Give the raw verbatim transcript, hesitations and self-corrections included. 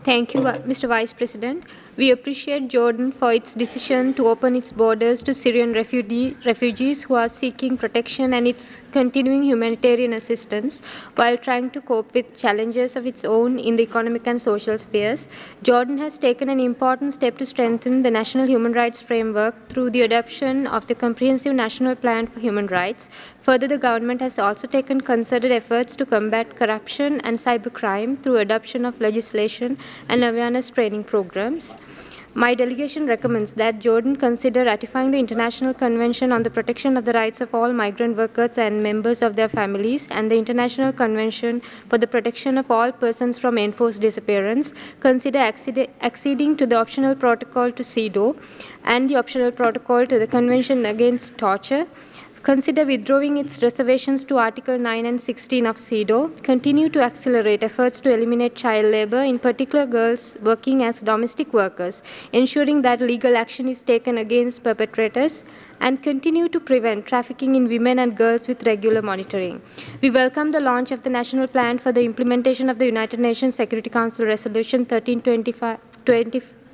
Thank you, Vi- Mister Vice President. We appreciate Jordan for its decision to open its borders to Syrian refugee, refugees who are seeking protection and its continuing humanitarian assistance while trying to cope with challenges of its own in the economic and social spheres. Jordan has taken an important step to strengthen the national human rights framework through the adoption of the Comprehensive National Plan for Human Rights. Further, the government has also taken concerted efforts to combat corruption and cybercrime through adoption of legislation and awareness training programs. My delegation recommends that Jordan consider ratifying the International Convention on the Protection of the Rights of All Migrant Workers and Members of Their Families and the International Convention for the Protection of All Persons from Enforced Disappearance, consider accede- acceding to the optional protocol to CEDAW and the optional protocol to the Convention Against Torture, consider withdrawing its reservations to Article nine and sixteen of CEDAW, continue to accelerate efforts to eliminate child labor, in particular girls working as domestic workers, ensuring that legal action is taken against perpetrators, and continue to prevent trafficking in women and girls with regular monitoring. We welcome the launch of the National Plan for the Implementation of the United Nations Security Council Resolution thirteen twenty-five